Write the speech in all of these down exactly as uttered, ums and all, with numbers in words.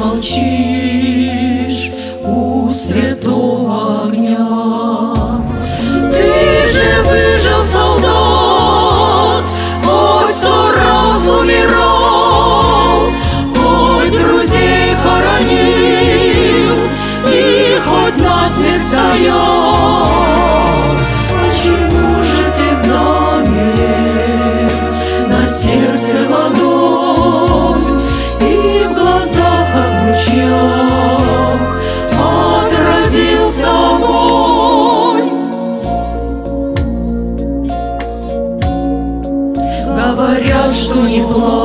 молчишь у святого огня. Ты же выжил, солдат, хоть сто раз умирал, хоть друзей хоронил и хоть насмерть стоял. Почему же ты замер, на сердце ладонь и в глазах, как в ручьях, отразился огонь? Говорят, что не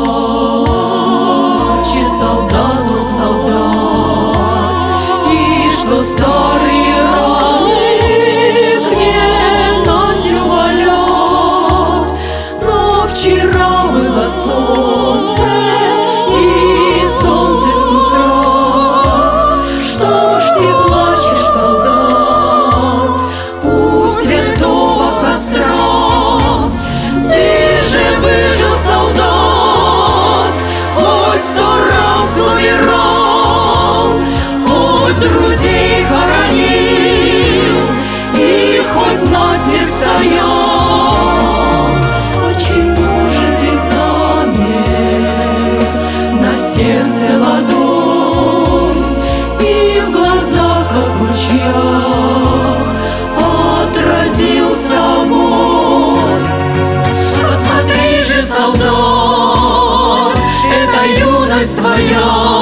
плачет солдат от солдат, и что старые раны к ненастью валят. Но вчера было солнце, и солнце с утра. Что ж ты плачешь, солдат, у святого костра? Ты же выжил, солдат, хоть сто раз умирал, хоть друзей хоронил и хоть насмерть стоял. Почему же ты замер, на сердце ладонь и в глазах, как в ручьях, отразился огонь? Посмотри же, солдат, это юность твоя.